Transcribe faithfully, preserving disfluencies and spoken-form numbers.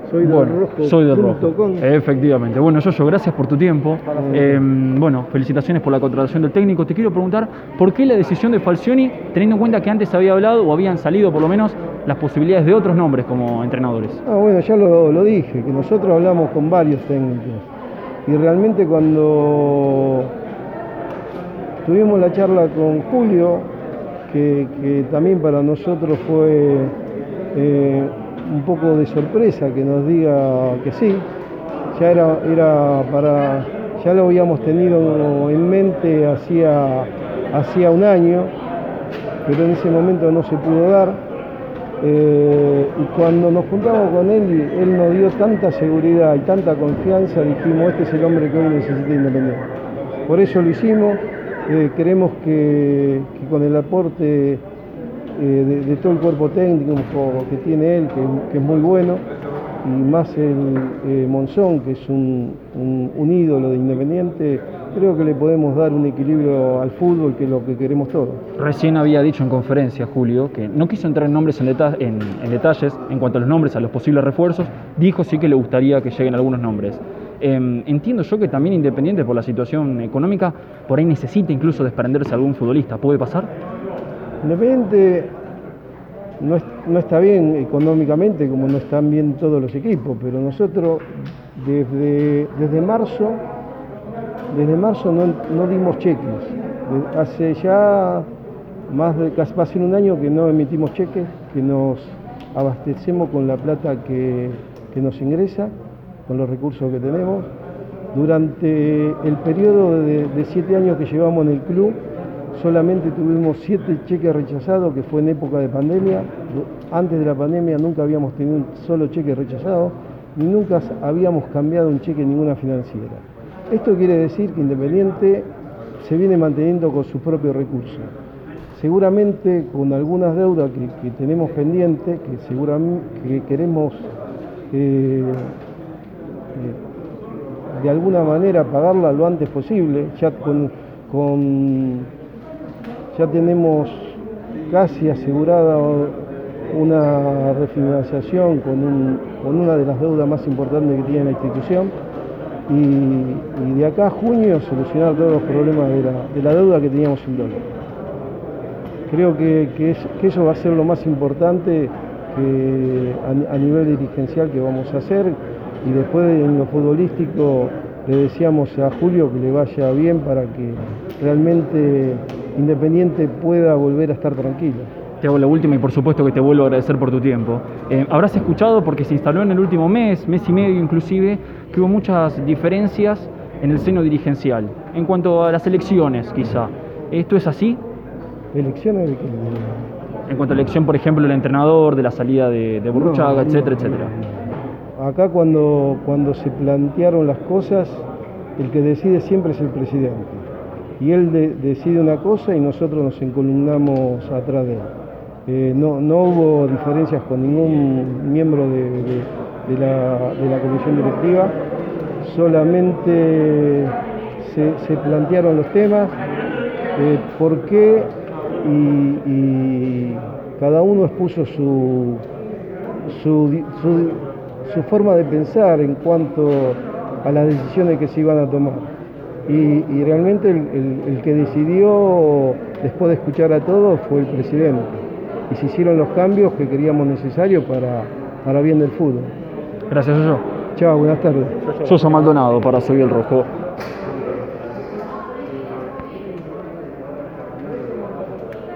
Soy del bueno, rojo. Soy del rojo. Com. Efectivamente. Bueno, Yoyo, gracias por tu tiempo. Eh, bueno, felicitaciones por la contratación del técnico. Te quiero preguntar, ¿por qué la decisión de Falcioni, teniendo en cuenta que antes había hablado o habían salido por lo menos las posibilidades de otros nombres como entrenadores? Ah, bueno, ya lo, lo dije, que nosotros hablamos con varios técnicos. Y realmente cuando tuvimos la charla con Julio, que, que también para nosotros fue eh, un poco de sorpresa que nos diga que sí, ya era, era para, ya lo habíamos tenido en mente hacía, hacía un año, pero en ese momento no se pudo dar. Eh, y cuando nos juntamos con él, él nos dio tanta seguridad y tanta confianza, dijimos, este es el hombre que hoy necesita Independiente. Por eso lo hicimos, eh, queremos que, que con el aporte eh, de, de todo el cuerpo técnico que tiene él, que, que es muy bueno, y más el eh, Monzón, que es un, un, un ídolo de Independiente, creo que le podemos dar un equilibrio al fútbol, que es lo que queremos todos. Recién había dicho en conferencia, Julio, que no quiso entrar en nombres en, deta en, en detalles en cuanto a los nombres, a los posibles refuerzos. Dijo sí que le gustaría que lleguen algunos nombres. Eh, entiendo yo que también Independiente, por la situación económica, por ahí necesita incluso desprenderse de algún futbolista. ¿Puede pasar? Independiente no, es, no está bien económicamente, como no están bien todos los equipos, pero nosotros desde, desde marzo, desde marzo no, no dimos cheques. Hace ya más de casi hace un año que no emitimos cheques, que nos abastecemos con la plata que, que nos ingresa, con los recursos que tenemos. Durante el periodo de, de siete años que llevamos en el club, solamente tuvimos siete cheques rechazados, que fue en época de pandemia. Antes de la pandemia nunca habíamos tenido un solo cheque rechazado, ni nunca habíamos cambiado un cheque en ninguna financiera. Esto quiere decir que Independiente se viene manteniendo con sus propios recursos. Seguramente con algunas deudas que, que tenemos pendientes, que seguramente que queremos eh, eh, de alguna manera pagarla lo antes posible. Ya con, con ya tenemos casi asegurada una refinanciación con, un, con una de las deudas más importantes que tiene la institución. Y, y de acá a junio solucionar todos los problemas de la, de la deuda que teníamos en dólar. Creo que, que, es, que eso va a ser lo más importante que a, a nivel dirigencial que vamos a hacer, y después en lo futbolístico le deseamos a Julio que le vaya bien para que realmente Independiente pueda volver a estar tranquilo. Te hago la última y por supuesto que te vuelvo a agradecer por tu tiempo. Eh, habrás escuchado, porque se instaló en el último mes, mes y medio inclusive, que hubo muchas diferencias en el seno dirigencial, en cuanto a las elecciones quizá. ¿Esto es así? ¿Elecciones de qué? En cuanto a la elección, por ejemplo, del entrenador, de la salida de, de Burruchaga, no, etcétera, no, etcétera. No. Acá cuando, cuando se plantearon las cosas, el que decide siempre es el presidente. Y él de, decide una cosa y nosotros nos encolumnamos atrás de él. Eh, no, no hubo diferencias con ningún miembro de, de, de, la, de la comisión directiva, solamente se, se plantearon los temas, eh, por qué, y, y cada uno expuso su, su, su, su forma de pensar en cuanto a las decisiones que se iban a tomar. Y, y realmente el, el, el que decidió, después de escuchar a todos, fue el presidente. Y se hicieron los cambios que queríamos necesarios para, para bien del fútbol. Gracias, Yoyo. Chao, buenas tardes. Yoyo Maldonado para Soy el Rojo.